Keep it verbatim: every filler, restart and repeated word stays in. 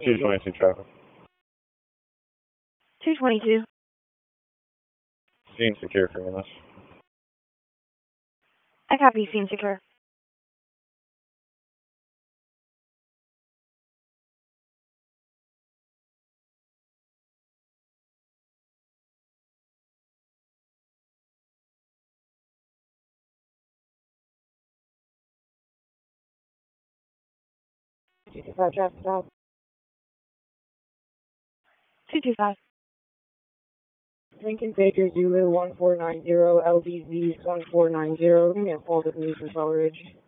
two twenty-two traffic. two twenty-two. Scene secure for minutes. I copy, scene secure. two two five traffic stop. two two five. Lincoln Baker Zulu one four nine zero, L B Z one four nine zero. Give me a full news from Ridge.